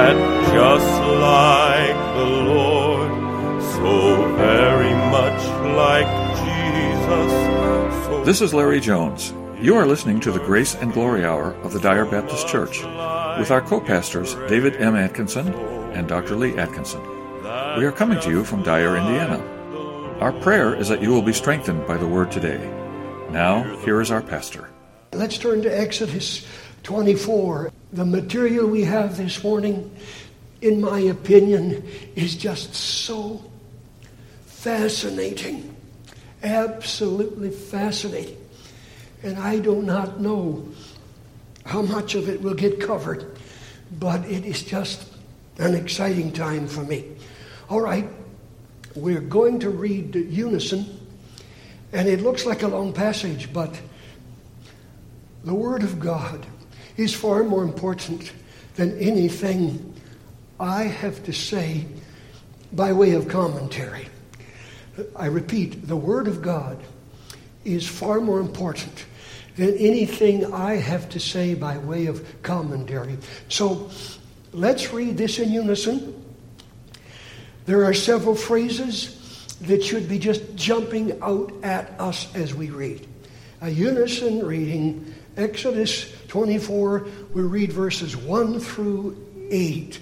that just like the Lord, so very much like Jesus. This is Larry Jones. You are listening to the Grace and Glory Hour of the Dyer Baptist Church with our co-pastors David M. Atkinson and Dr. Lee Atkinson. We are coming to you from Dyer, Indiana. Our prayer is that you will be strengthened by the Word today. Now, here is our pastor. Let's turn to Exodus 24. The material we have this morning, in my opinion, is just so fascinating. Absolutely fascinating. And I do not know how much of it will get covered, but it is just an exciting time for me. All right, we're going to read unison, and it looks like a long passage, but the Word of God is far more important than anything I have to say by way of commentary. I repeat, the Word of God is far more important than anything I have to say by way of commentary. So let's read this in unison. There are several phrases that should be just jumping out at us as we read. A unison reading, Exodus 24, we read verses 1 through 8.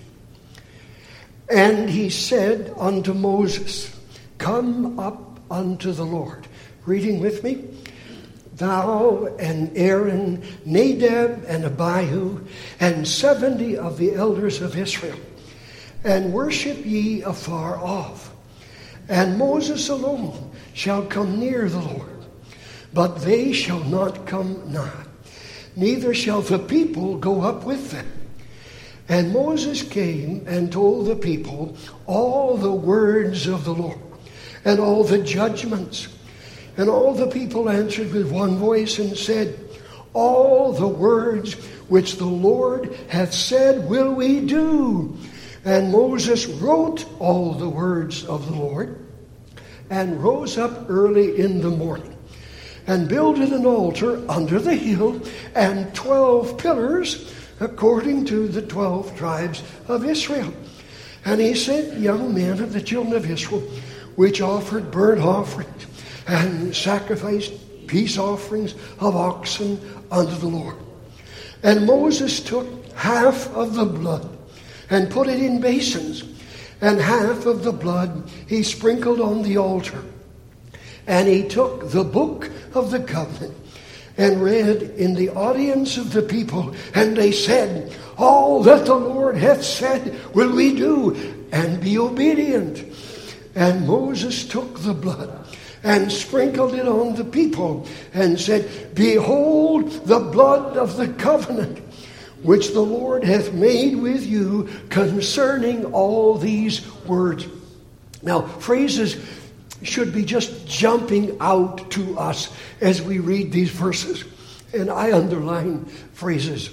And he said unto Moses, Come up unto the Lord. Reading with me. Thou and Aaron, Nadab and Abihu, and 70 of the elders of Israel, and worship ye afar off. And Moses alone shall come near the Lord, but they shall not come nigh, neither shall the people go up with them. And Moses came and told the people all the words of the Lord, and all the judgments. And all the people answered with one voice and said, All the words which the Lord hath said will we do. And Moses wrote all the words of the Lord, and rose up early in the morning, and builded an altar under the hill, and 12 pillars, according to the 12 tribes of Israel. And he sent young men of the children of Israel, which offered burnt offerings, and sacrificed peace offerings of oxen unto the Lord. And Moses took half of the blood and put it in basins, and half of the blood he sprinkled on the altar. And he took the book of the covenant and read in the audience of the people, and they said, All that the Lord hath said will we do, and be obedient. And Moses took the blood and sprinkled it on the people, and said, Behold the blood of the covenant, which the Lord hath made with you concerning all these words. Now, phrases should be just jumping out to us as we read these verses. And I underline phrases.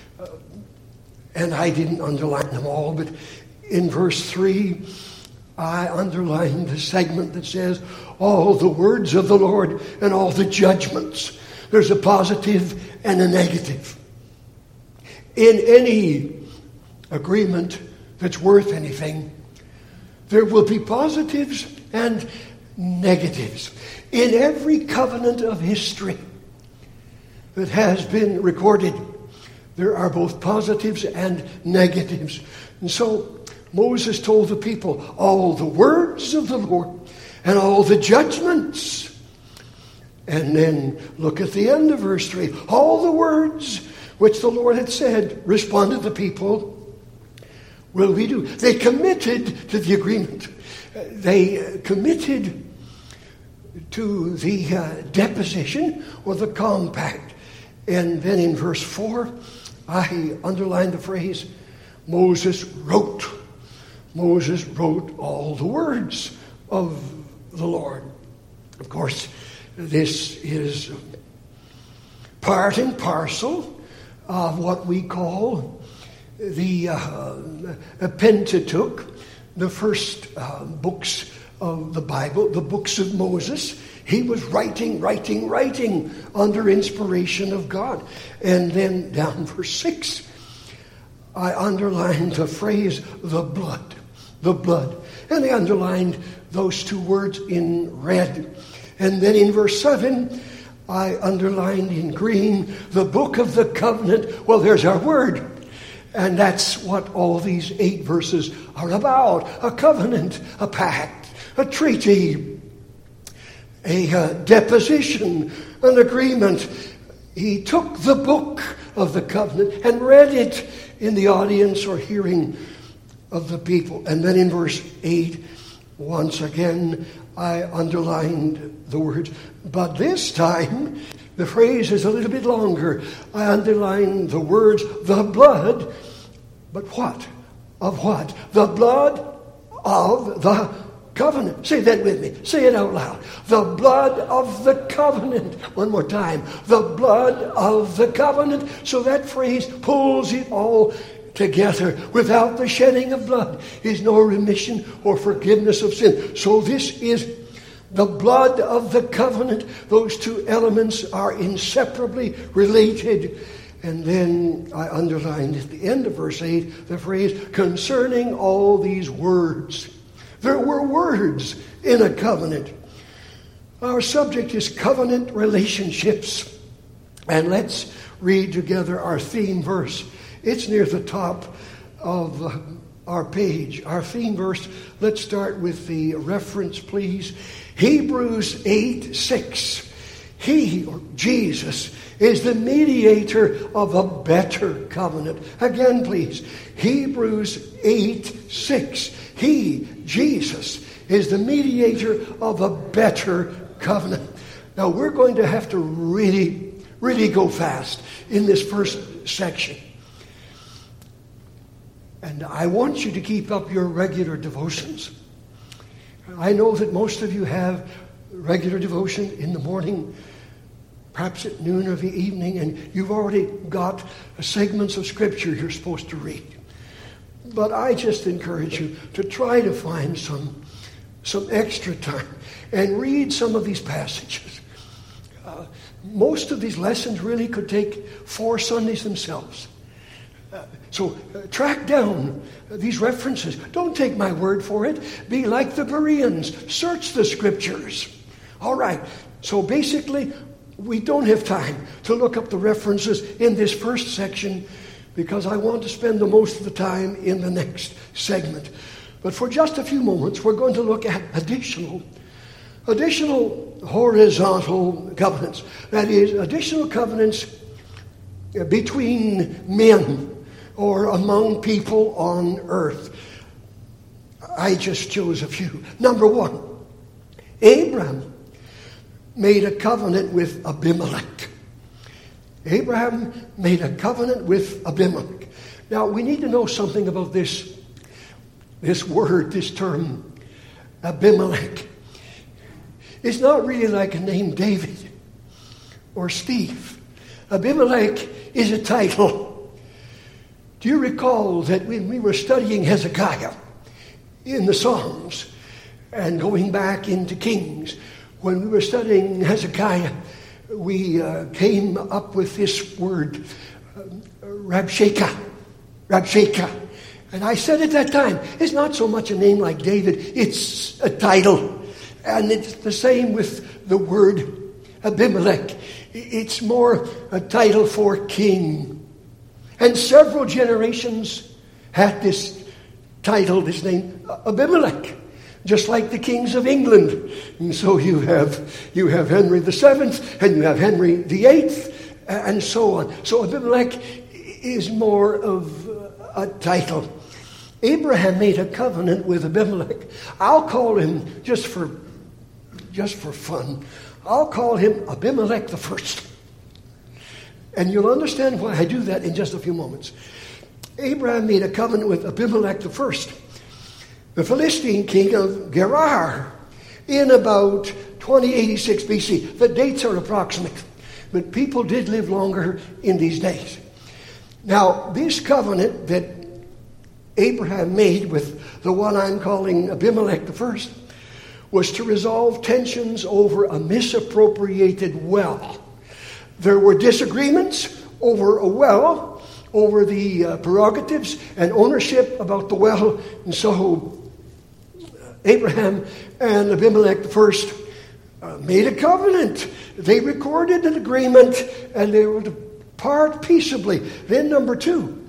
And I didn't underline them all, but in verse 3, I underlined the segment that says, all the words of the Lord and all the judgments. There's a positive and a negative. In any agreement that's worth anything, there will be positives and negatives. In every covenant of history that has been recorded, there are both positives and negatives. And so Moses told the people all the words of the Lord and all the judgments. And then look at the end of verse 3. All the words which the Lord had said, responded the people, will we do. They committed to the agreement. They committed to the deposition or the compact. And then in verse 4, I underlined the phrase, Moses wrote. Moses wrote all the words of the Lord. Of course, this is part and parcel of what we call the Pentateuch, the first books of the Bible, the books of Moses. He was writing under inspiration of God. And then down verse 6, I underlined the phrase, the blood. The blood. And I underlined those two words in red. And then in verse 7, I underlined in green, the book of the covenant. Well, there's our word. And that's what all these 8 verses are about. A covenant, a pact, a treaty, a deposition, an agreement. He took the book of the covenant and read it in the audience or hearing of the people. And then in verse 8, once again, I underlined the words. But this time, the phrase is a little bit longer. I underlined the words, the blood. But what? Of what? The blood of the covenant. Say that with me. Say it out loud. The blood of the covenant. One more time. The blood of the covenant. So that phrase pulls it all together. Without the shedding of blood is no remission or forgiveness of sin. So this is the blood of the covenant. Those two elements are inseparably related. And then I underlined at the end of verse 8 the phrase, concerning all these words. There were words in a covenant. Our subject is covenant relationships. And let's read together our theme verse. It's near the top of our page. Our theme verse, let's start with the reference, please. Hebrews 8:6. He, or Jesus, is the mediator of a better covenant. Again, please. Hebrews 8:6. He, Jesus, is the mediator of a better covenant. Now, we're going to have to really go fast in this first section. And I want you to keep up your regular devotions. I know that most of you have regular devotion in the morning, perhaps at noon or the evening, and you've already got segments of Scripture you're supposed to read. But I just encourage you to try to find some extra time and read some of these passages. Most of these lessons really could take 4 Sundays themselves. So track down these references. Don't take my word for it. Be like the Bereans. Search the Scriptures. All right. So basically, we don't have time to look up the references in this first section because I want to spend the most of the time in the next segment. But for just a few moments, we're going to look at additional horizontal covenants. That is, additional covenants between men or among people on earth. I just chose a few. Number 1, Abraham made a covenant with Abimelech. Abraham made a covenant with Abimelech. Now, we need to know something about this word, this term, Abimelech. It's not really like a name David or Steve. Abimelech is a title. Do you recall that when we were studying Hezekiah in the Psalms and going back into Kings, when we were studying Hezekiah, we came up with this word, Rabshakeh. And I said at that time, it's not so much a name like David, it's a title. And it's the same with the word Abimelech. It's more a title for king. And several generations had this title, this name, Abimelech, just like the kings of England. And so you have Henry VII, and you have Henry VIII, and so on. So Abimelech is more of a title. Abraham made a covenant with Abimelech. I'll call him, just for fun, I'll call him Abimelech the First. And you'll understand why I do that in just a few moments. Abraham made a covenant with Abimelech the First, the Philistine king of Gerar, in about 2086 BC. The dates are approximate, but people did live longer in these days. Now, this covenant that Abraham made with the one I'm calling Abimelech the First was to resolve tensions over a misappropriated well. There were disagreements over a well over the prerogatives and ownership about the well. And so Abraham and Abimelech the first made a covenant. They recorded an agreement, and they were to part peaceably. Then number 2,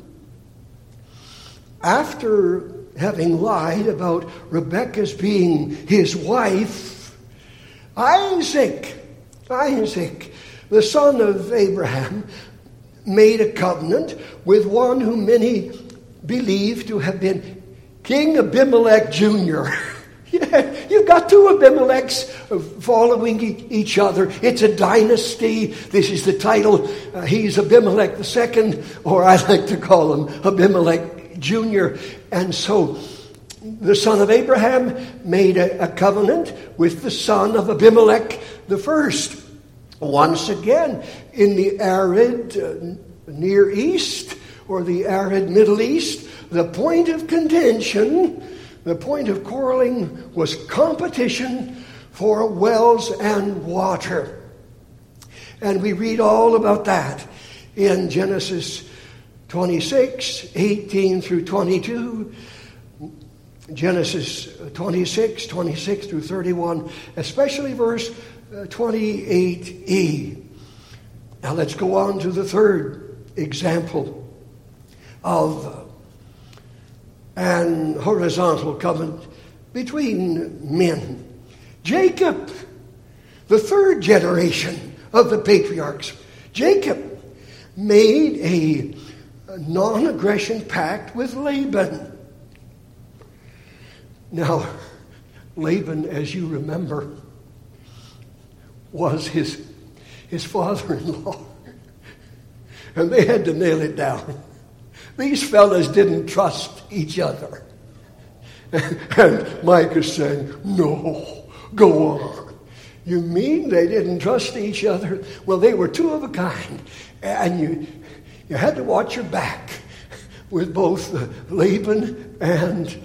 after having lied about Rebekah's being his wife, Isaac, the son of Abraham, made a covenant with one whom many believe to have been King Abimelech Jr. Yeah, you've got 2 Abimelechs following each other. It's a dynasty. This is the title. He's Abimelech II, or I like to call him Abimelech Jr. And so the son of Abraham made a covenant with the son of Abimelech the first. Once again, in the arid Near East or the arid Middle East, the point of contention, the point of quarreling was competition for wells and water. And we read all about that in Genesis 26, 18 through 22, Genesis 26, 26 through 31, especially verse 28e. Now let's go on to the third example of an horizontal covenant between men. Jacob, the third generation of the patriarchs. Jacob made a non-aggression pact with Laban. Now, Laban, as you remember, was his father-in-law. And they had to nail it down. These fellas didn't trust each other. And Mike is saying, no, go on. You mean they didn't trust each other? Well, they were 2 of a kind. And you had to watch your back with both Laban and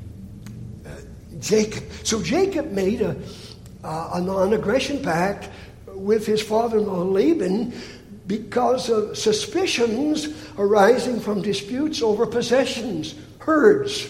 Jacob. So Jacob made a non-aggression pact with his father-in-law Laban because of suspicions arising from disputes over possessions, herds,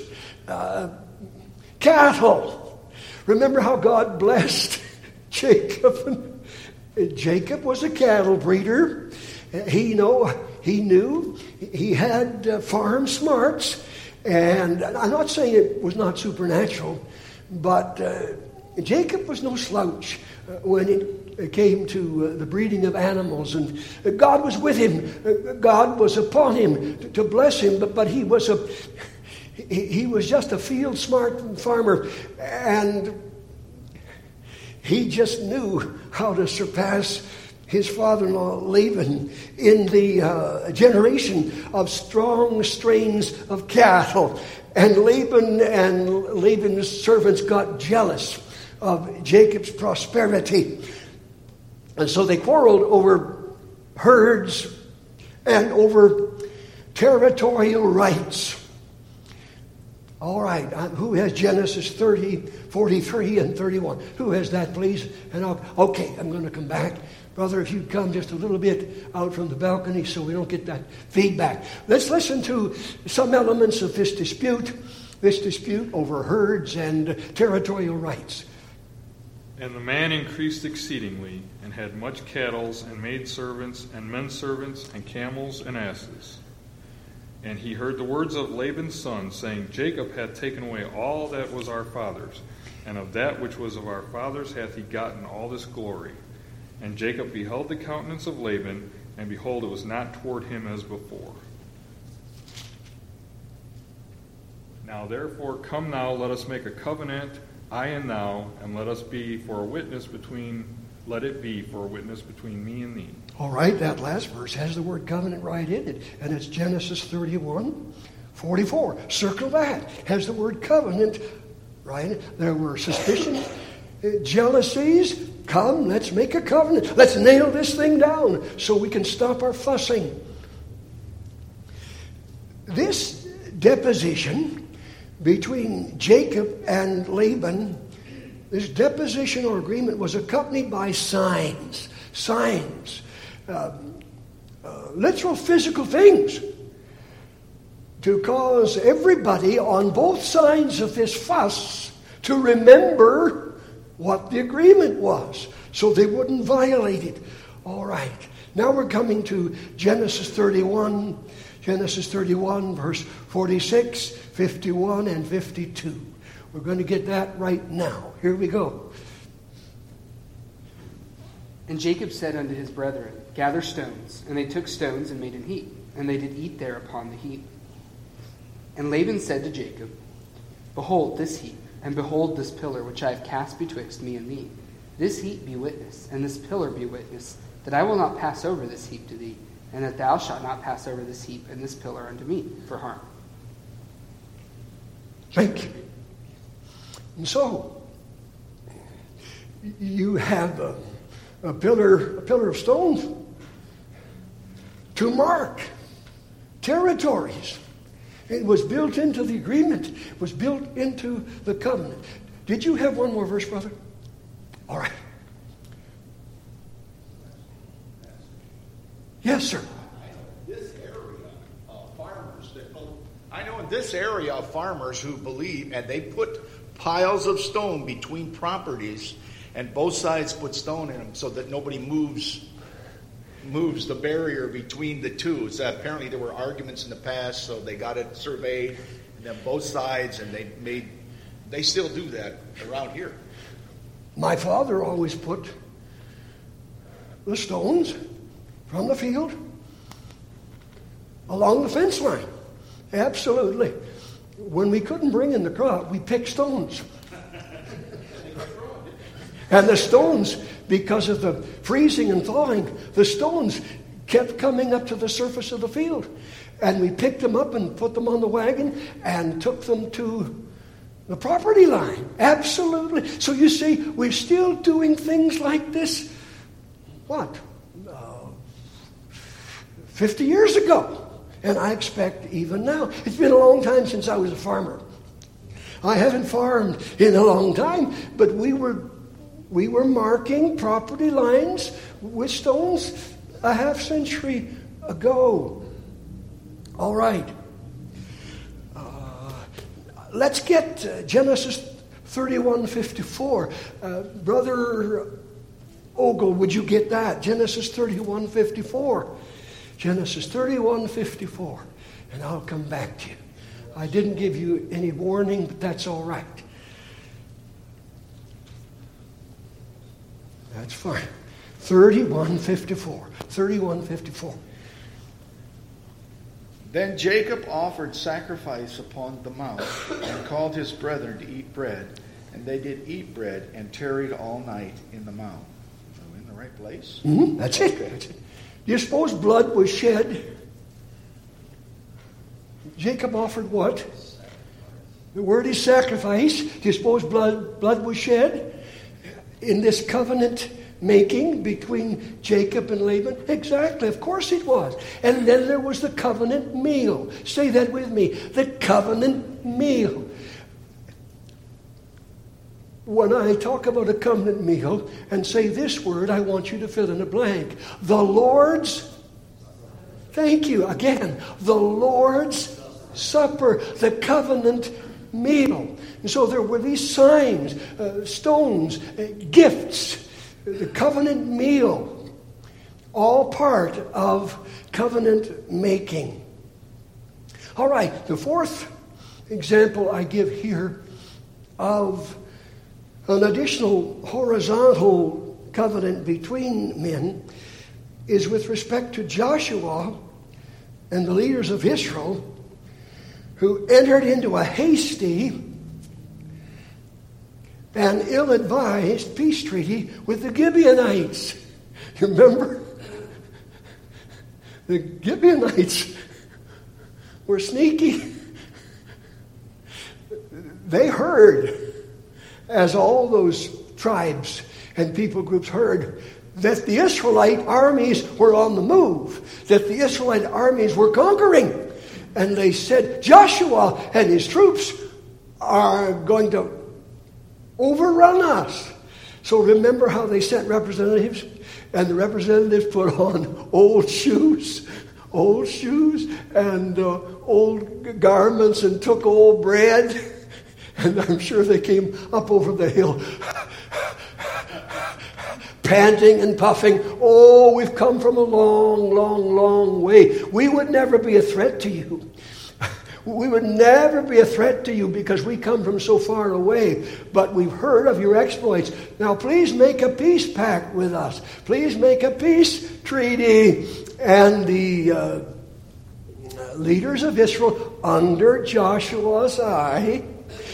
cattle. Remember how God blessed Jacob? Jacob was a cattle breeder. He knew he had farm smarts. And I'm not saying it was not supernatural, but Jacob was no slouch when it came to the breeding of animals. And God was with him. God was upon him to bless him. But he was just a field smart farmer. And he just knew how to surpass his father-in-law Laban in the generation of strong strains of cattle. And Laban and Laban's servants got jealous of Jacob's prosperity. And so they quarreled over herds and over territorial rights. All right, who has Genesis 30, 43, and 31? Who has that, please? And okay, I'm going to come back. Brother, if you'd come just a little bit out from the balcony so we don't get that feedback. Let's listen to some elements of this dispute over herds and territorial rights. And the man increased exceedingly, and had much cattle, and maidservants, and menservants, and camels, and asses. And he heard the words of Laban's son, saying, Jacob hath taken away all that was our father's, and of that which was of our fathers hath he gotten all this glory. And Jacob beheld the countenance of Laban, and behold, it was not toward him as before. Now therefore, come now, let us make a covenant, I and thou, and let it be for a witness between me and thee. All right, that last verse has the word covenant right in it, and it's Genesis 31, 44. Circle that. Has the word covenant right in it. There were suspicions, jealousies. Come, let's make a covenant. Let's nail this thing down so we can stop our fussing. This deposition between Jacob and Laban, this deposition or agreement was accompanied by signs, literal physical things. to cause everybody on both sides of this fuss to remember what the agreement was, so they wouldn't violate it. All right. Now we're coming to Genesis 31. Genesis 31, verse 46, 51, and 52. We're going to get that right now. Here we go. And Jacob said unto his brethren, Gather stones. And they took stones and made an heap. And they did eat there upon the heap. And Laban said to Jacob, Behold this heap, and behold this pillar which I have cast betwixt me and thee. This heap be witness, and this pillar be witness, that I will not pass over this heap to thee, and that thou shalt not pass over this heap and this pillar unto me for harm. Thank you. And so, you have a pillar of stone to mark territories. It was built into the agreement. It was built into the covenant. Did you have one more verse, brother? All right. Yes, sir. I know in this area of farmers who believe, and they put piles of stone between properties, and both sides put stone in them so that nobody moves the barrier between the two. So apparently there were arguments in the past, so they got it surveyed, and then both sides, and they still do that around here. My father always put the stones from the field along the fence line. Absolutely. When we couldn't bring in the crop, we picked stones. And the stones, because of the freezing and thawing, the stones kept coming up to the surface of the field. And we picked them up and put them on the wagon and took them to the property line. Absolutely. So you see, we're still doing things like this, 50 years ago. And I expect even now. It's been a long time since I was a farmer. I haven't farmed in a long time, but we were marking property lines with stones a half century ago. All right. Let's get Genesis 31:54. Brother Ogle, would you get that? Genesis 31:54. Genesis 31:54. And I'll come back to you. I didn't give you any warning, but that's all right. That's fine. 31:54. 31:54. Then Jacob offered sacrifice upon the mount, and called his brethren to eat bread. And they did eat bread, and tarried all night in the mount. Are we in the right place? Mm-hmm. That's it. That's it. Do you suppose blood was shed? Jacob offered what? The word is sacrifice. Do you suppose blood was shed in this covenant making between Jacob and Laban? Exactly. Of course it was. And then there was the covenant meal. Say that with me. The covenant meal. When I talk about a covenant meal and say this word, I want you to fill in a blank. The Lord's, thank you again, the Lord's Supper, the covenant meal. And so there were these signs, stones, gifts, the covenant meal, all part of covenant making. All right, the fourth example I give here of an additional horizontal covenant between men is with respect to Joshua and the leaders of Israel who entered into a hasty and ill-advised peace treaty with the Gibeonites. You remember? The Gibeonites were sneaky. They heard, as all those tribes and people groups heard, that the Israelite armies were on the move, that the Israelite armies were conquering. And they said, Joshua and his troops are going to overrun us. So remember how they sent representatives, and the representatives put on old shoes, and old garments and took old bread. And I'm sure they came up over the hill, panting and puffing. Oh, we've come from a long, long, long way. We would never be a threat to you. We would never be a threat to you because we come from so far away. But we've heard of your exploits. Now please make a peace pact with us. Please make a peace treaty. And the leaders of Israel under Joshua's eye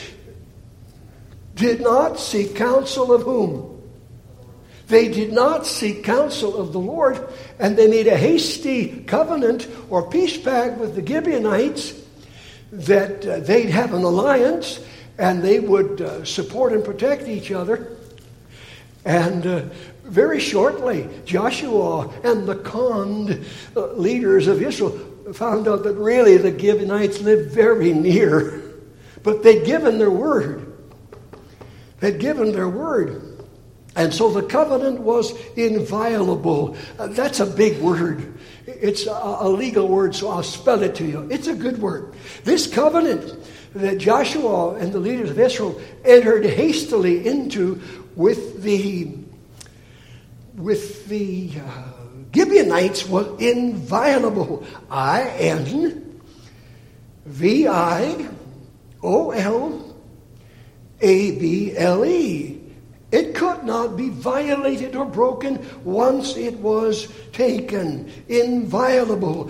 did not seek counsel of whom? They did not seek counsel of the Lord. And they made a hasty covenant or peace pact with the Gibeonites that they'd have an alliance and they would support and protect each other. And very shortly, Joshua and the conned leaders of Israel found out that really the Gibeonites lived very near. But they'd given their word. They'd given their word. And so the covenant was inviolable. That's a big word. It's a legal word, so I'll spell it to you. It's a good word. This covenant that Joshua and the leaders of Israel entered hastily into with the Gibeonites was inviolable. INVIOLABLE. It could not be violated or broken once it was taken. Inviolable.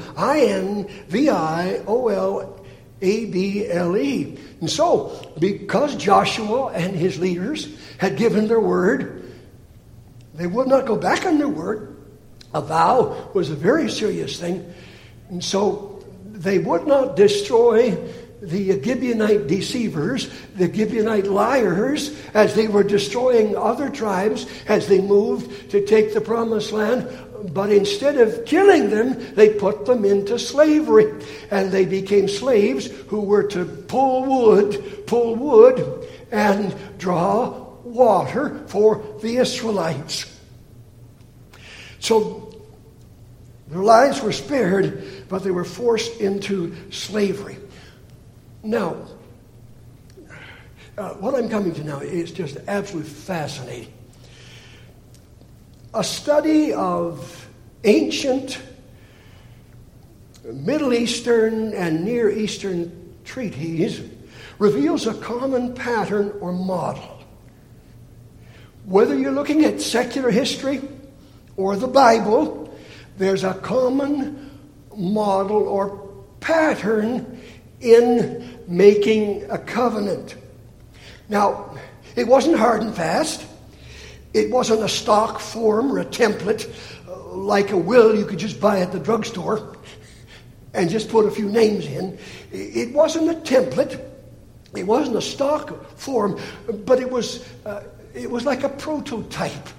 INVIOLABLE. And so, because Joshua and his leaders had given their word, they would not go back on their word. A vow was a very serious thing. And so, they would not destroy the Gibeonite deceivers, the Gibeonite liars, as they were destroying other tribes as they moved to take the promised land. But instead of killing them, they put them into slavery. And they became slaves who were to pull wood, and draw water for the Israelites. So their lives were spared, but they were forced into slavery. Now, what I'm coming to now is just absolutely fascinating. A study of ancient Middle Eastern and Near Eastern treaties reveals a common pattern or model. Whether you're looking at secular history or the Bible, there's a common model or pattern in making a covenant. Now, it wasn't hard and fast. It wasn't a stock form or a template like a will you could just buy at the drugstore and just put a few names in. It wasn't a template. It wasn't a stock form, but it was like a prototype.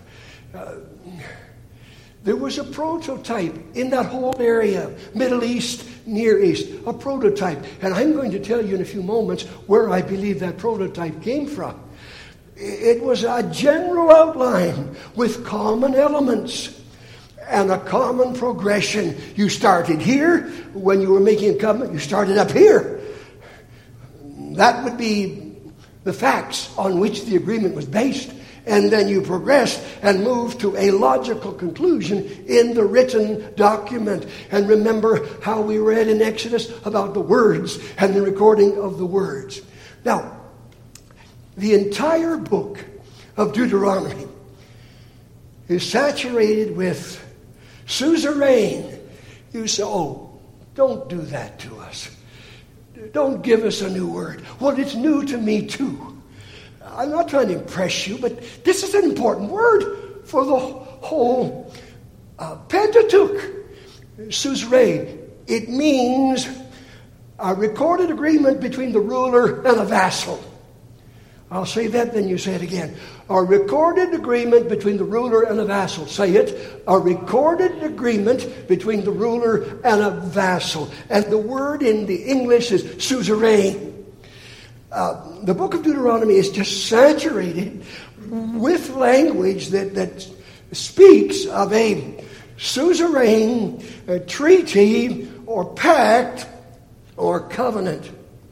There was a prototype in that whole area, Middle East, Near East, a prototype. And I'm going to tell you in a few moments where I believe that prototype came from. It was a general outline with common elements and a common progression. You started here. When you were making a covenant, you started up here. That would be the facts on which the agreement was based. And then you progressed and moved to a logical conclusion in the written document. And remember how we read in Exodus about the words and the recording of the words. Now, the entire book of Deuteronomy is saturated with suzerain. You say, oh, don't do that to us. Don't give us a new word. Well, it's new to me too. I'm not trying to impress you, but this is an important word for the whole Pentateuch. Suzerain. It means a recorded agreement between the ruler and a vassal. I'll say that, then you say it again. A recorded agreement between the ruler and a vassal. Say it. A recorded agreement between the ruler and a vassal. And the word in the English is suzerain. The book of Deuteronomy is just saturated with language that speaks of a suzerain treaty or pact or covenant.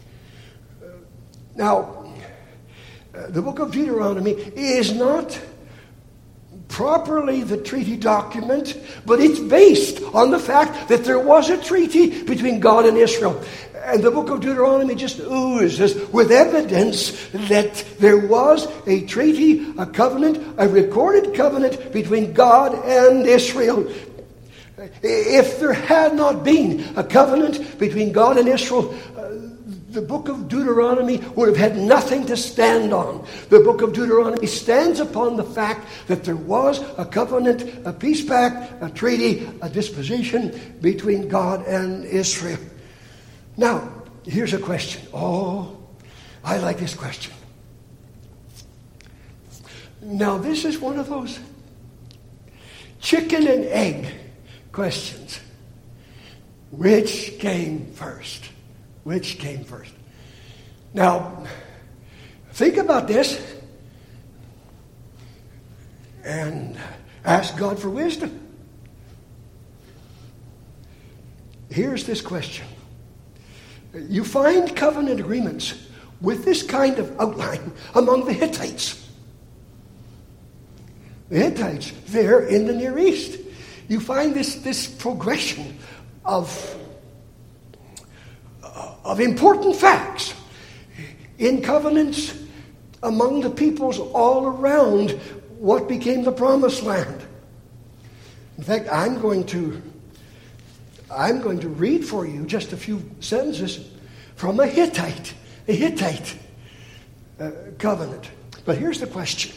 Now, the book of Deuteronomy is not properly the treaty document, but it's based on the fact that there was a treaty between God and Israel. And the book of Deuteronomy just oozes with evidence that there was a treaty, a covenant, a recorded covenant between God and Israel. If there had not been a covenant between God and Israel, the book of Deuteronomy would have had nothing to stand on. The book of Deuteronomy stands upon the fact that there was a covenant, a peace pact, a treaty, a disposition between God and Israel. Now, here's a question. Oh, I like this question. Now, this is one of those chicken and egg questions. Which came first? Which came first? Now, think about this and ask God for wisdom. Here's this question. You find covenant agreements with this kind of outline among the Hittites. The Hittites there in the Near East. You find this progression of important facts in covenants among the peoples all around what became the Promised Land. In fact, I'm going to read for you just a few sentences from a Hittite covenant. But here's the question.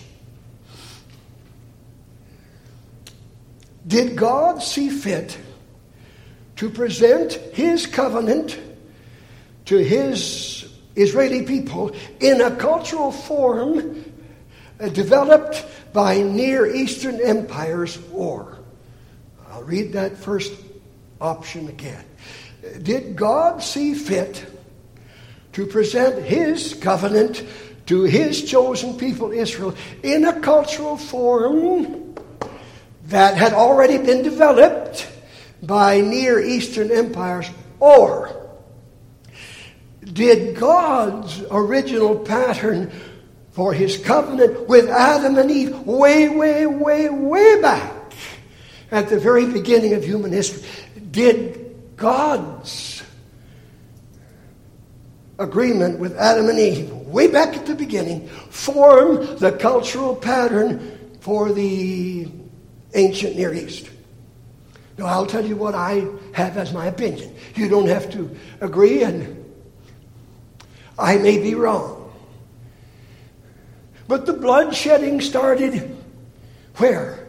Did God see fit to present his covenant to his Israeli people in a cultural form developed by Near Eastern empires or? I'll read that first option again. Did God see fit to present his covenant to his chosen people Israel in a cultural form that had already been developed by Near Eastern empires? Or did God's original pattern for his covenant with Adam and Eve way back at the very beginning of human history, did God's agreement with Adam and Eve way back at the beginning form the cultural pattern for the ancient Near East? Now, I'll tell you what I have as my opinion. You don't have to agree, and I may be wrong. But the bloodshedding started where?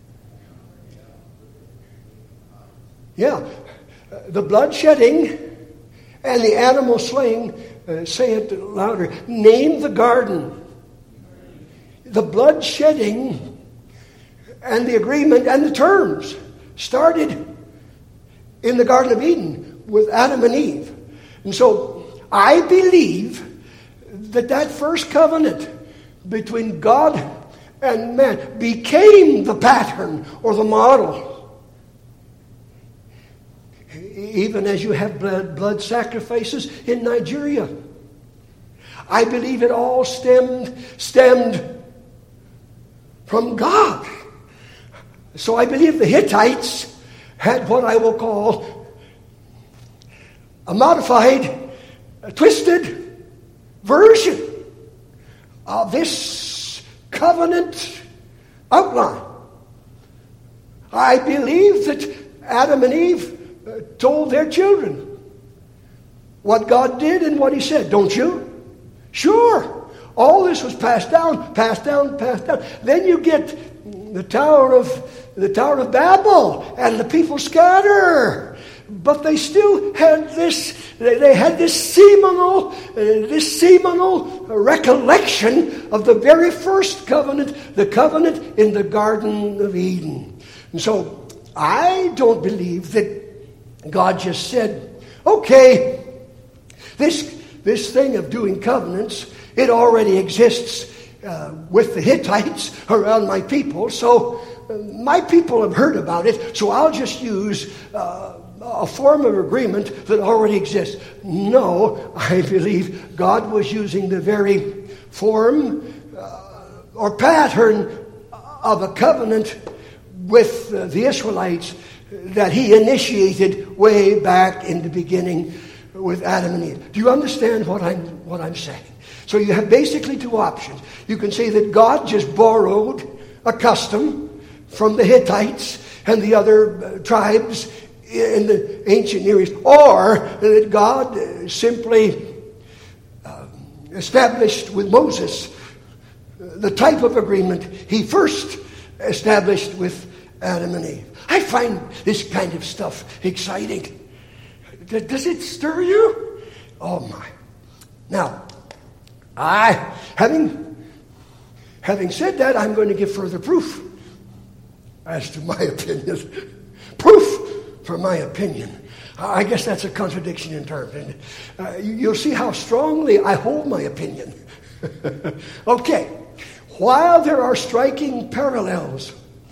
Yeah, the bloodshedding and the animal slaying, say it louder, name the garden. The bloodshedding and the agreement and the terms started in the Garden of Eden with Adam and Eve. And so I believe that first covenant between God and man became the pattern or the model. Even as you have blood sacrifices in Nigeria. I believe it all stemmed from God. So I believe the Hittites had what I will call a modified, a twisted version of this covenant outline. I believe that Adam and Eve told their children what God did and what he said. Don't you? Sure. All this was passed down. Then you get the Tower of Babel, and the people scatter. But they still had this seminal recollection of the very first covenant, the covenant in the Garden of Eden. And so I don't believe that God just said, okay, this thing of doing covenants, it already exists with the Hittites around my people, so my people have heard about it, so I'll just use a form of agreement that already exists. No, I believe God was using the very form or pattern of a covenant with the Israelites that he initiated way back in the beginning with Adam and Eve. Do you understand what I'm saying? So you have basically two options. You can say that God just borrowed a custom from the Hittites and the other tribes in the ancient Near East, or that God simply established with Moses the type of agreement he first established with Adam and Eve. I find this kind of stuff exciting. Does it stir you? Oh my. Now, having said that, I'm going to give further proof as to my opinion. Proof for my opinion. I guess that's a contradiction in terms. You'll see how strongly I hold my opinion. Okay. While there are striking parallels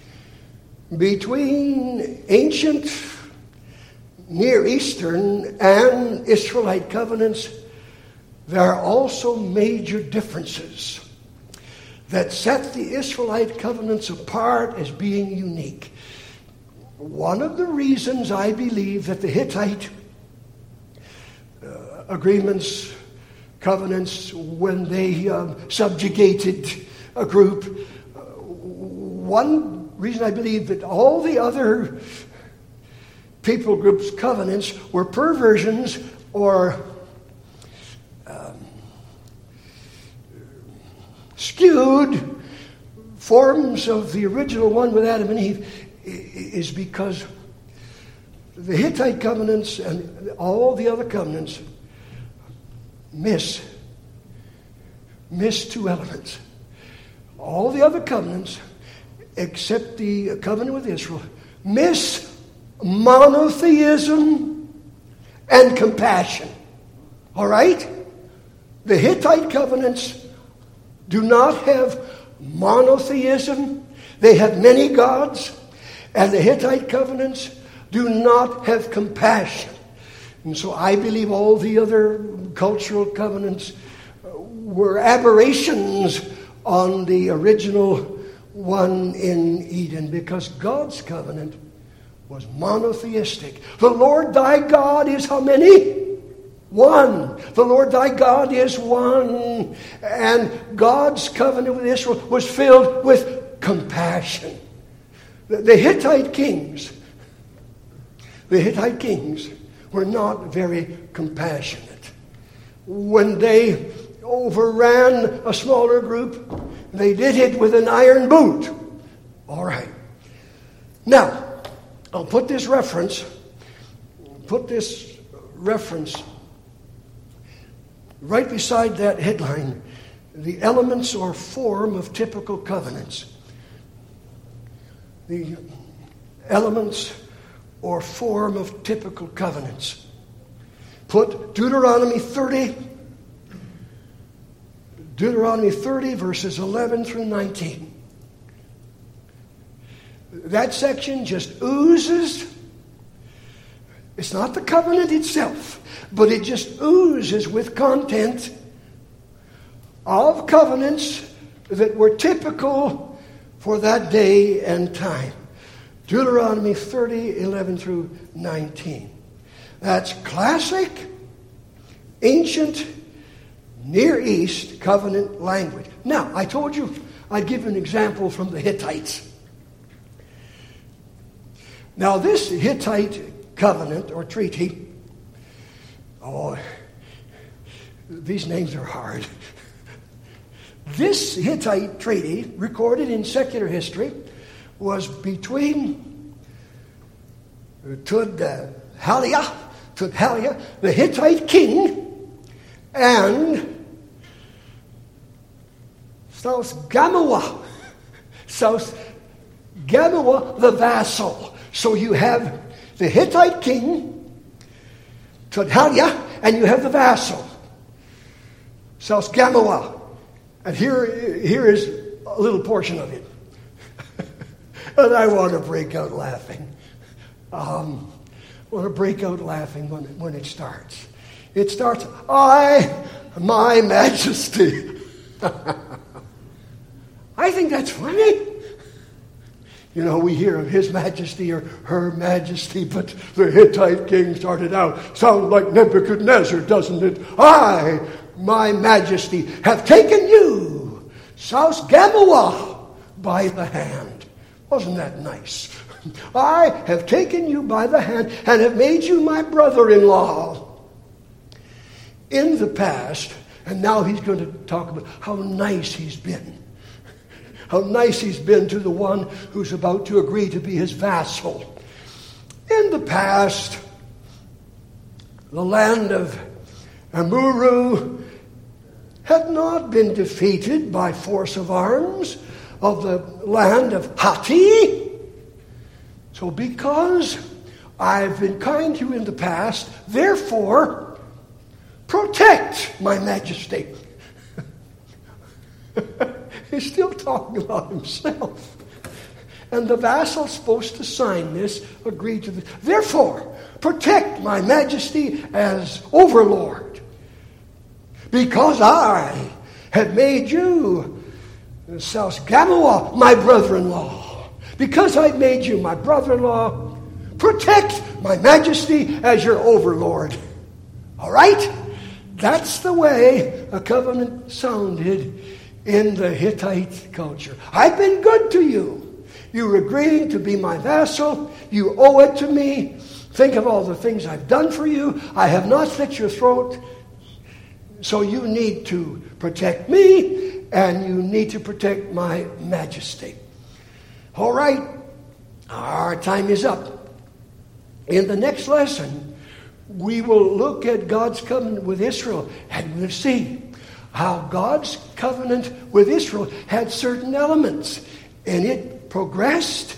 between ancient Near Eastern and Israelite covenants, there are also major differences that set the Israelite covenants apart as being unique. One of the reasons I believe that the Hittite agreements, covenants, when they subjugated a group, one reason I believe that all the other people groups' covenants were perversions or skewed forms of the original one with Adam and Eve is because the Hittite covenants and all the other covenants miss two elements. All the other covenants, except the covenant with Israel, miss monotheism and compassion. All right? The Hittite covenants do not have monotheism. They have many gods. And the Hittite covenants do not have compassion. And so I believe all the other cultural covenants were aberrations on the original one in Eden, because God's covenant was monotheistic. The Lord thy God is how many? One. The Lord thy God is one. And God's covenant with Israel was filled with compassion. The Hittite kings were not very compassionate. When they overran a smaller group, they did it with an iron boot. All right. Now, I'll put this reference right beside that headline, the elements or form of typical covenants. The elements or form of typical covenants. Put Deuteronomy 30 verses 11 through 19. That section just oozes. It's not the covenant itself, but it just oozes with content of covenants that were typical for that day and time. Deuteronomy 30, 11 through 19. That's classic, ancient, Near East covenant language. Now, I told you I'd give an example from the Hittites. Now, this Hittite covenant or treaty, these names are hard. This Hittite treaty, recorded in secular history, was between Tudhaliah, the Hittite king, and South Gamawa, the vassal. So you have the Hittite king, Tudhaliah, and you have the vassal, South Gamawa. And here is a little portion of it. And I want to break out laughing. I want to break out laughing when it starts. It starts, I, my majesty. I think that's funny. You know, we hear of His Majesty or Her Majesty, but the Hittite king started out, sounds like Nebuchadnezzar, doesn't it? I, my majesty, have taken you, Saus-Gamua, by the hand. Wasn't that nice? I have taken you by the hand and have made you my brother-in-law. In the past, and now he's going to talk about how nice he's been. How nice he's been to the one who's about to agree to be his vassal. In the past, the land of Amuru had not been defeated by force of arms of the land of Hatti. So because I've been kind to you in the past, therefore, protect my majesty. He's still talking about himself. And the vassal's supposed to sign this, agree to this. Therefore, protect my majesty as overlord. Because I have made you, Saus-Gamua, my brother-in-law. Because I've made you my brother-in-law, protect my majesty as your overlord. All right? That's the way a covenant sounded in the Hittite culture. I've been good to you. You're agreeing to be my vassal. You owe it to me. Think of all the things I've done for you. I have not slit your throat. So you need to protect me, and you need to protect my majesty. All right. Our time is up. In the next lesson, we will look at God's covenant with Israel, and we'll see how God's covenant with Israel had certain elements. And it progressed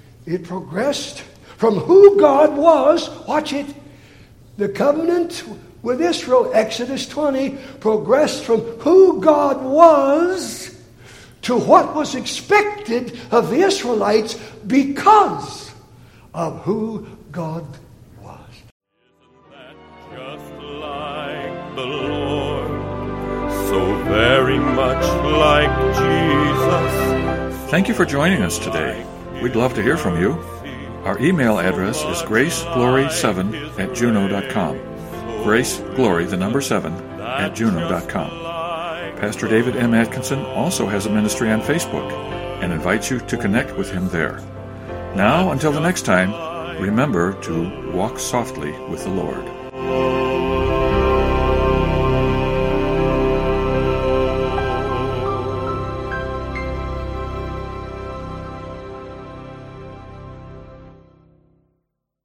from who God was. Watch it. The covenant with Israel, Exodus 20, progressed from who God was to what was expected of the Israelites because of who God was. Isn't that just like the Lord? So very much like Jesus. Thank you for joining us today. We'd love to hear from you. Our email address is graceglory7@juno.com. GraceGlory, the number 7, @juno.com. Pastor David M. Atkinson also has a ministry on Facebook and invites you to connect with him there. Now, until the next time, remember to walk softly with the Lord.